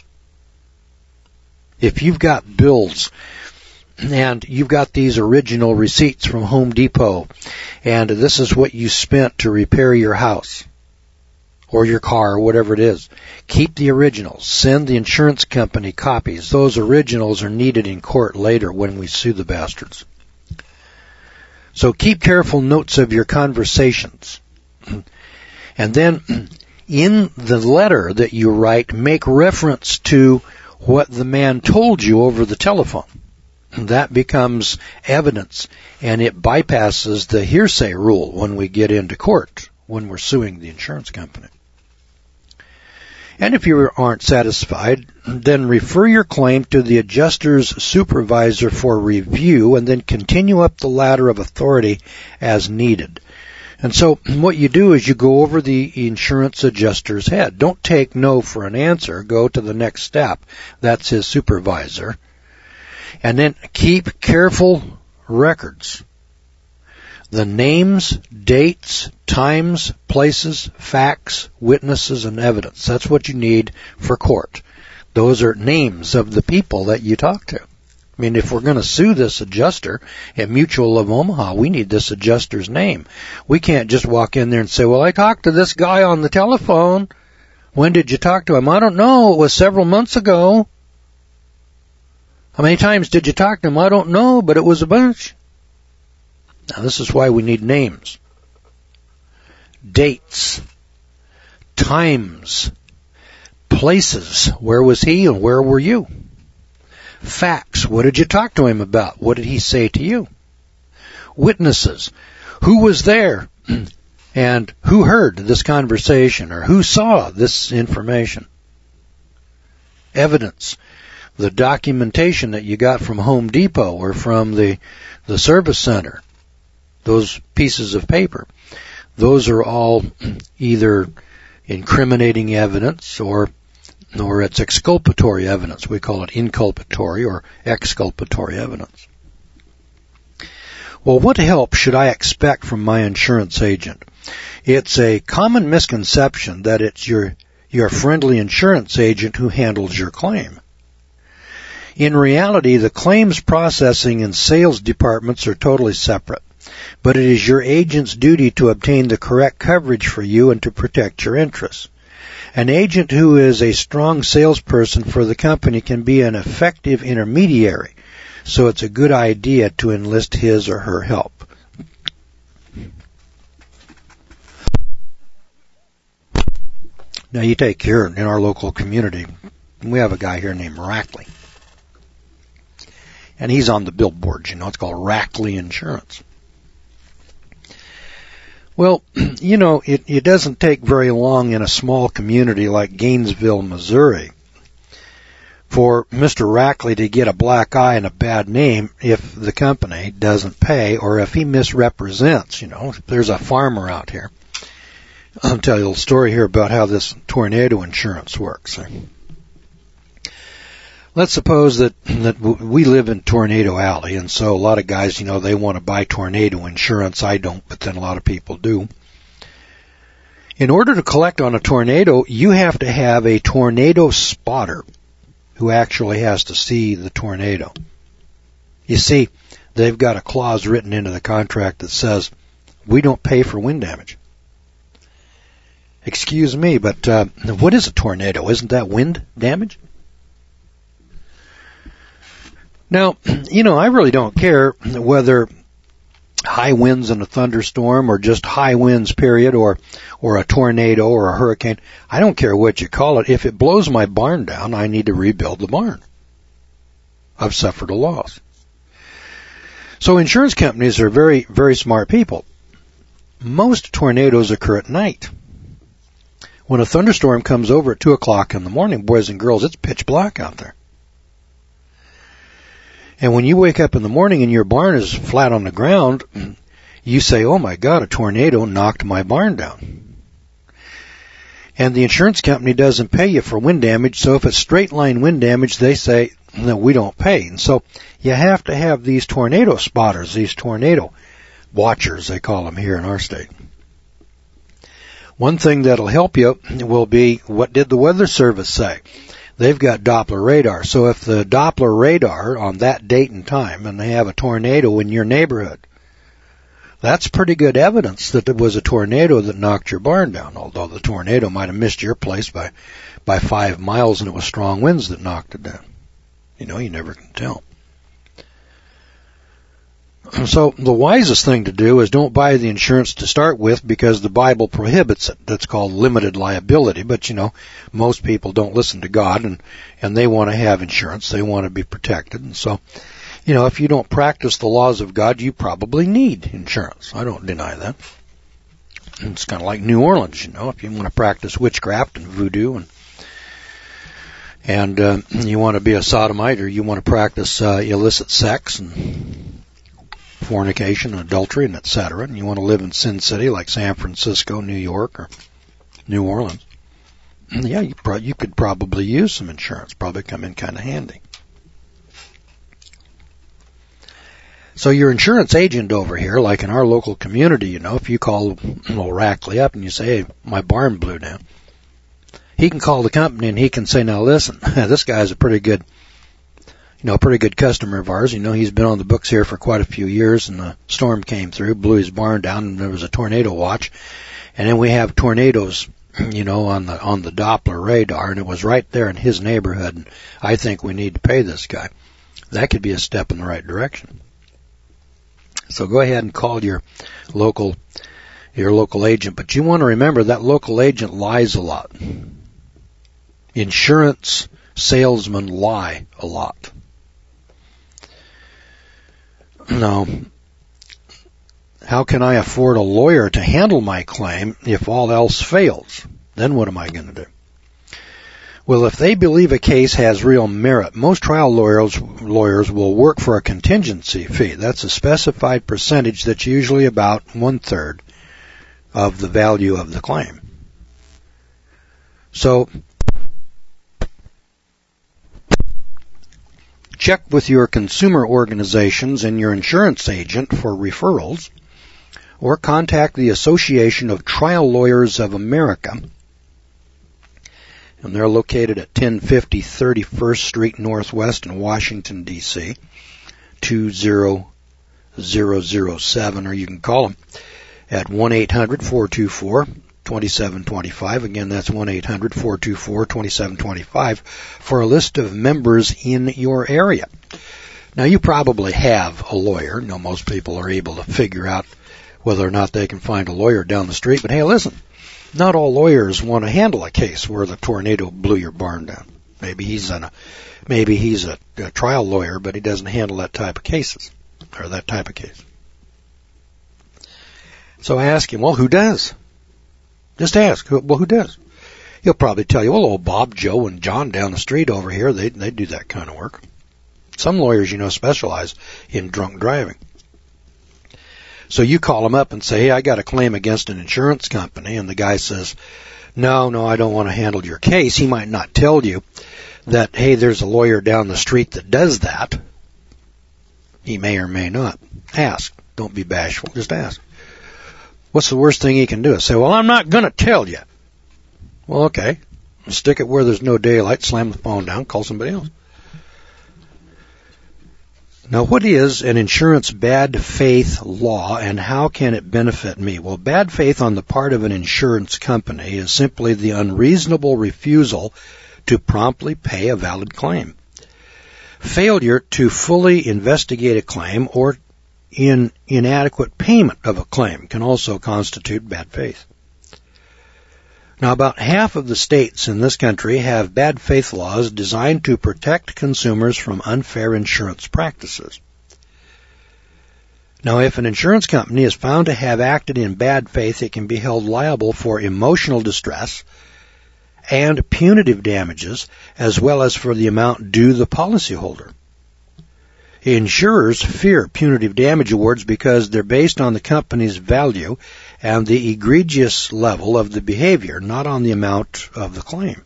If you've got bills and you've got these original receipts from Home Depot and this is what you spent to repair your house or your car or whatever it is, keep the originals. Send the insurance company copies. Those originals are needed in court later when we sue the bastards. So keep careful notes of your conversations. And then in the letter that you write, make reference to what the man told you over the telephone. That becomes evidence, and it bypasses the hearsay rule when we get into court, when we're suing the insurance company. And if you aren't satisfied, then refer your claim to the adjuster's supervisor for review, and then continue up the ladder of authority as needed. And so what you do is you go over the insurance adjuster's head. Don't take no for an answer. Go to the next step. That's his supervisor. And then keep careful records. The names, dates, times, places, facts, witnesses, and evidence. That's what you need for court. Those are names of the people that you talk to. I mean, if we're going to sue this adjuster at Mutual of Omaha, we need this adjuster's name. We can't just walk in there and say, well, I talked to this guy on the telephone. When did you talk to him? I don't know. It was several months ago. How many times did you talk to him? I don't know, but it was a bunch. Now, this is why we need names, dates, times, places. Where was he and where were you? Facts. What did you talk to him about? What did he say to you? Witnesses. Who was there and who heard this conversation or who saw this information? Evidence. The documentation that you got from Home Depot or from the, the service center. Those pieces of paper. Those are all either incriminating evidence or or it's exculpatory evidence. We call it inculpatory or exculpatory evidence. Well, what help should I expect from my insurance agent? It's a common misconception that it's your, your friendly insurance agent who handles your claim. In reality, the claims processing and sales departments are totally separate, but it is your agent's duty to obtain the correct coverage for you and to protect your interests. An agent who is a strong salesperson for the company can be an effective intermediary, so it's a good idea to enlist his or her help. Now, you take here in our local community, we have a guy here named Rackley. And he's on the billboards, you know, it's called Rackley Insurance. Well, you know, it, it doesn't take very long in a small community like Gainesville, Missouri, for Mister Rackley to get a black eye and a bad name if the company doesn't pay or if he misrepresents, you know. There's a farmer out here. I'll tell you a little story here about how this tornado insurance works. Let's suppose that, that we live in Tornado Alley, and so a lot of guys, you know, they want to buy tornado insurance. I don't, but then a lot of people do. In order to collect on a tornado, you have to have a tornado spotter who actually has to see the tornado. You see, they've got a clause written into the contract that says, we don't pay for wind damage. Excuse me, but uh, what is a tornado? Isn't that wind damage? Now, you know, I really don't care whether high winds and a thunderstorm or just high winds, period, or or a tornado or a hurricane. I don't care what you call it. If it blows my barn down, I need to rebuild the barn. I've suffered a loss. So insurance companies are very, very smart people. Most tornadoes occur at night. When a thunderstorm comes over at two o'clock in the morning, boys and girls, it's pitch black out there. And when you wake up in the morning and your barn is flat on the ground, you say, oh my God, a tornado knocked my barn down. And the insurance company doesn't pay you for wind damage, so if it's straight line wind damage, they say, no, we don't pay. And so you have to have these tornado spotters, these tornado watchers, they call them here in our state. One thing that'll help you will be, what did the Weather Service say? They've got Doppler radar. So if the Doppler radar on that date and time and they have a tornado in your neighborhood, that's pretty good evidence that there was a tornado that knocked your barn down, although the tornado might have missed your place by, by five miles and it was strong winds that knocked it down. You know, you never can tell. So the wisest thing to do is don't buy the insurance to start with because the Bible prohibits it. That's called limited liability. But, you know, most people don't listen to God and, and they want to have insurance. They want to be protected. And so, you know, if you don't practice the laws of God, you probably need insurance. I don't deny that. It's kind of like New Orleans, you know, if you want to practice witchcraft and voodoo and and uh, you want to be a sodomite or you want to practice uh, illicit sex and fornication and adultery and et cetera, and you want to live in Sin City like San Francisco, New York, or New Orleans, yeah, you, pro- you could probably use some insurance, probably come in kind of handy. So your insurance agent over here, like in our local community, you know, if you call little Rackley up and you say, hey, my barn blew down, he can call the company and he can say, now listen, this guy's a pretty good You know, a pretty good customer of ours. You know, he's been on the books here for quite a few years, and the storm came through, blew his barn down, and there was a tornado watch. And then we have tornadoes, you know, on the on the Doppler radar, and it was right there in his neighborhood. And I think we need to pay this guy. That could be a step in the right direction. So go ahead and call your local your local agent, but you want to remember that local agent lies a lot. Insurance salesmen lie a lot. Now, how can I afford a lawyer to handle my claim if all else fails? Then what am I going to do? Well, if they believe a case has real merit, most trial lawyers lawyers will work for a contingency fee. That's a specified percentage that's usually about one-third of the value of the claim. So check with your consumer organizations and your insurance agent for referrals, or contact the Association of Trial Lawyers of America. And they're located at ten fifty thirty-first Street Northwest in Washington, D C, two zero zero zero seven, or you can call them at one eight hundred four two four two seven two five. Again, that's one eight hundred four two four two seven two five for a list of members in your area. Now, you probably have a lawyer. You know, most people are able to figure out whether or not they can find a lawyer down the street. But hey, listen, not all lawyers want to handle a case where the tornado blew your barn down. Maybe he's a, maybe he's a, a trial lawyer, but he doesn't handle that type of cases, or that type of case. So I ask him, well, who does? Just ask, well, who does? He'll probably tell you, well, old Bob, Joe, and John down the street over here, they they do that kind of work. Some lawyers, you know, specialize in drunk driving. So you call them up and say, hey, I got a claim against an insurance company, and the guy says, no, no, I don't want to handle your case. He might not tell you that, hey, there's a lawyer down the street that does that. He may or may not. Ask. Don't be bashful. Just ask. What's the worst thing he can do? Say, well, I'm not going to tell you. Well, okay. Stick it where there's no daylight, slam the phone down, call somebody else. Now, what is an insurance bad faith law, and how can it benefit me? Well, bad faith on the part of an insurance company is simply the unreasonable refusal to promptly pay a valid claim. Failure to fully investigate a claim or in inadequate payment of a claim can also constitute bad faith. Now, about half of the states in this country have bad faith laws designed to protect consumers from unfair insurance practices. Now, if an insurance company is found to have acted in bad faith, it can be held liable for emotional distress and punitive damages, as well as for the amount due the policyholder. Insurers fear punitive damage awards because they're based on the company's value and the egregious level of the behavior, not on the amount of the claim.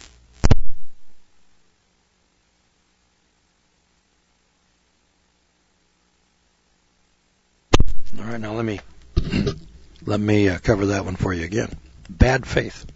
All right, now let me let me uh, cover that one for you again. Bad faith.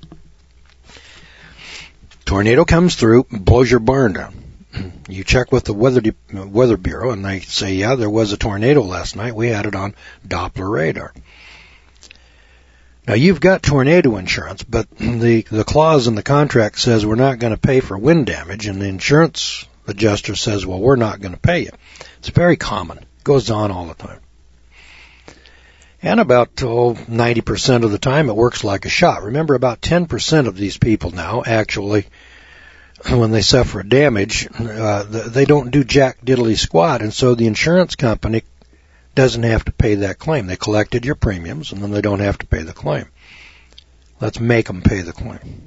Tornado comes through, blows your barn down. You check with the weather de- weather bureau, and they say, yeah, there was a tornado last night. We had it on Doppler radar. Now, you've got tornado insurance, but the, the clause in the contract says we're not going to pay for wind damage, and the insurance adjuster says, well, we're not going to pay you. It's very common. It goes on all the time. And about oh, ninety percent of the time, it works like a shot. Remember, about ten percent of these people now actually, when they suffer damage, uh, they don't do jack diddly squat, and so the insurance company doesn't have to pay that claim. They collected your premiums, and then they don't have to pay the claim. Let's make them pay the claim.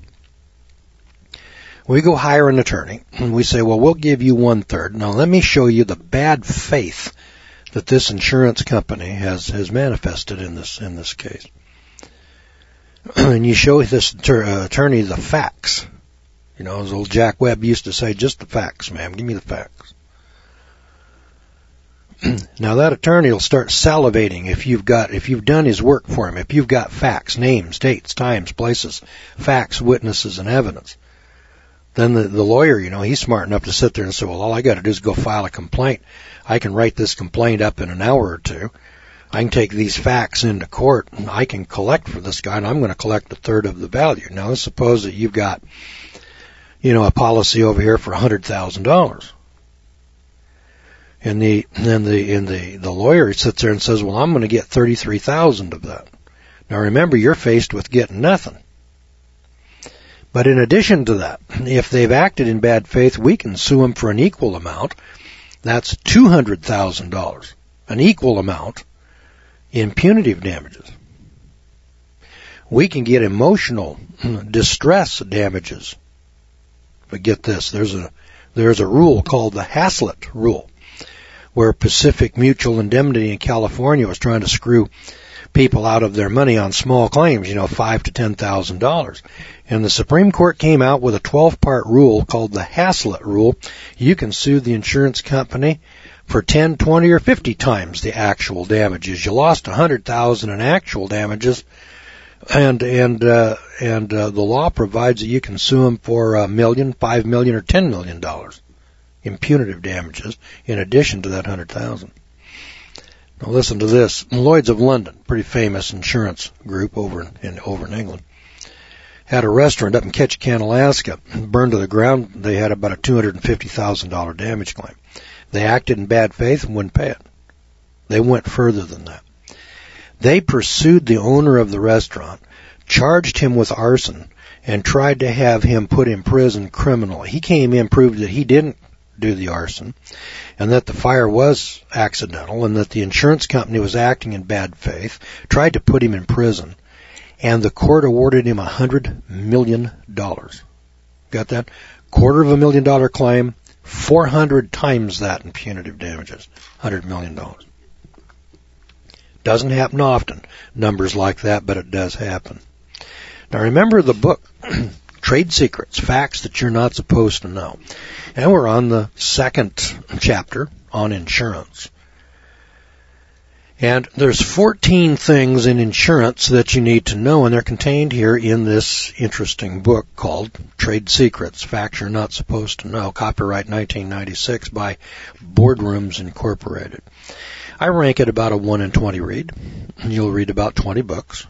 We go hire an attorney, and we say, well, we'll give you one-third. Now, let me show you the bad faith that this insurance company has, has manifested in this in this case. And you show this uh, attorney the facts. You know, as old Jack Webb used to say, just the facts, ma'am. Give me the facts. Now that attorney will start salivating if you've got, if you've done his work for him, if you've got facts, names, dates, times, places, facts, witnesses, and evidence. Then the, the lawyer, you know, he's smart enough to sit there and say, well, all I got to do is go file a complaint. I can write this complaint up in an hour or two. I can take these facts into court, and I can collect for this guy, and I'm going to collect a third of the value. Now, let's suppose that you've got, you know, a policy over here for one hundred thousand dollars. And the, then the, and the, the lawyer sits there and says, well, I'm going to get thirty-three thousand of that. Now remember, you're faced with getting nothing. But in addition to that, if they've acted in bad faith, we can sue them for an equal amount. That's two hundred thousand dollars, an equal amount in punitive damages. We can get emotional distress damages. But get this, there's a, there's a rule called the Haslett Rule, where Pacific Mutual Indemnity in California was trying to screw people out of their money on small claims, you know, five to ten thousand dollars. And the Supreme Court came out with a twelve-part rule called the Haslett Rule. You can sue the insurance company for ten, twenty, or fifty times the actual damages. You lost a hundred thousand in actual damages, and and uh, and uh, the law provides that you can sue them for a million, five million, or ten million dollars in punitive damages, in addition to that hundred thousand. Now listen to this: Lloyd's of London, pretty famous insurance group over in, in over in England, had a restaurant up in Ketchikan, Alaska, burned to the ground. They had about a two hundred fifty thousand dollars damage claim. They acted in bad faith and wouldn't pay it. They went further than that. They pursued the owner of the restaurant, charged him with arson, and tried to have him put in prison criminally. He came in, proved that he didn't do the arson, and that the fire was accidental, and that the insurance company was acting in bad faith, tried to put him in prison, and the court awarded him a hundred million dollars. Got that? Quarter of a million dollar claim, four hundred times that in punitive damages, hundred million dollars. Doesn't happen often, numbers like that, but it does happen. Now remember the book, Trade Secrets, Facts That You're Not Supposed to Know. And we're on the second chapter on insurance. And there's fourteen things in insurance that you need to know, and they're contained here in this interesting book called Trade Secrets, Facts You're Not Supposed to Know, copyright nineteen ninety-six by Boardrooms Incorporated. I rank it about a one in twenty read. You'll read about twenty books,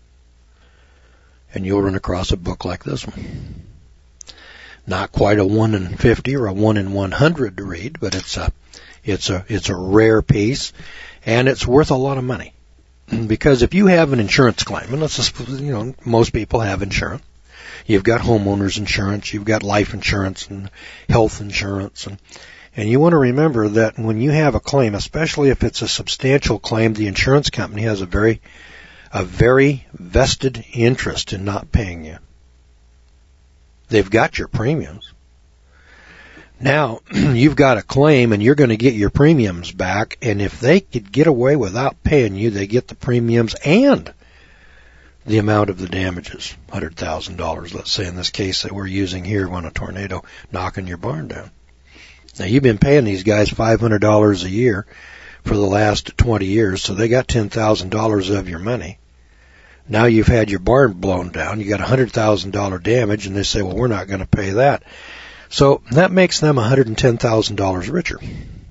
and you'll run across a book like this one. Not quite a one in fifty or a one in one hundred to read, but it's a it's a it's a rare piece. And it's worth a lot of money. Because if you have an insurance claim, and let's just, you know, most people have insurance. You've got homeowners insurance, you've got life insurance and health insurance. And, and you want to remember that when you have a claim, especially if it's a substantial claim, the insurance company has a very, a very vested interest in not paying you. They've got your premiums. Now, you've got a claim and you're going to get your premiums back, and if they could get away without paying you, they get the premiums and the amount of the damages, one hundred thousand dollars, let's say in this case that we're using here on a tornado knocking your barn down. Now, you've been paying these guys five hundred dollars a year for the last twenty years, so they got ten thousand dollars of your money. Now you've had your barn blown down, you got one hundred thousand dollars damage, and they say, well, we're not going to pay that. So that makes them one hundred ten thousand dollars richer.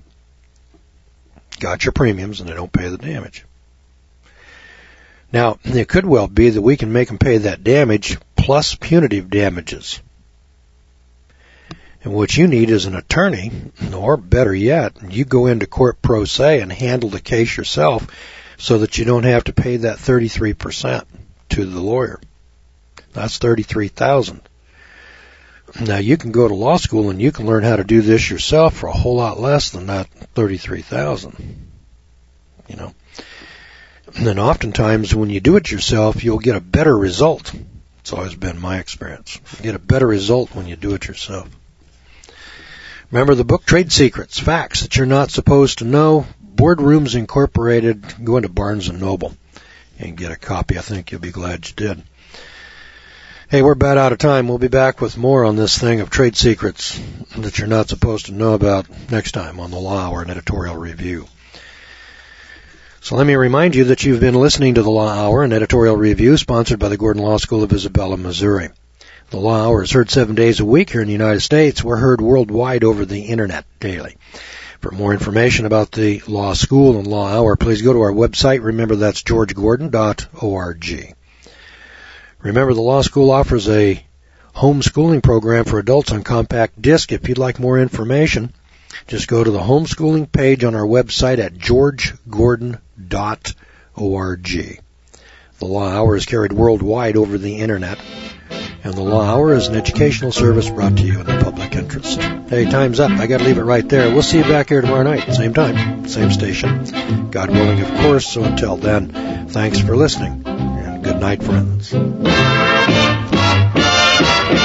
Got your premiums and they don't pay the damage. Now, it could well be that we can make them pay that damage plus punitive damages. And what you need is an attorney, or better yet, you go into court pro se and handle the case yourself so that you don't have to pay that thirty-three percent to the lawyer. That's thirty-three thousand dollars. Now, you can go to law school and you can learn how to do this yourself for a whole lot less than that thirty-three thousand dollars. You know. And then oftentimes when you do it yourself, you'll get a better result. It's always been my experience. You get a better result when you do it yourself. Remember the book, Trade Secrets, Facts That You're Not Supposed to Know, Boardrooms Incorporated. Go into Barnes and Noble and get a copy. I think you'll be glad you did. Hey, we're about out of time. We'll be back with more on this thing of trade secrets that you're not supposed to know about next time on the Law Hour and Editorial Review. So let me remind you that you've been listening to the Law Hour and Editorial Review, sponsored by the Gordon Law School of Isabella, Missouri. The Law Hour is heard seven days a week here in the United States. We're heard worldwide over the Internet daily. For more information about the Law School and Law Hour, please go to our website. Remember, that's george gordon dot org. Remember, the Law School offers a homeschooling program for adults on compact disc. If you'd like more information, just go to the homeschooling page on our website at george gordon dot org. The Law Hour is carried worldwide over the Internet, and the Law Hour is an educational service brought to you in the public interest. Hey, time's up. I got to leave it right there. We'll see you back here tomorrow night, same time, same station. God willing, of course. So until then, thanks for listening. Good night, friends.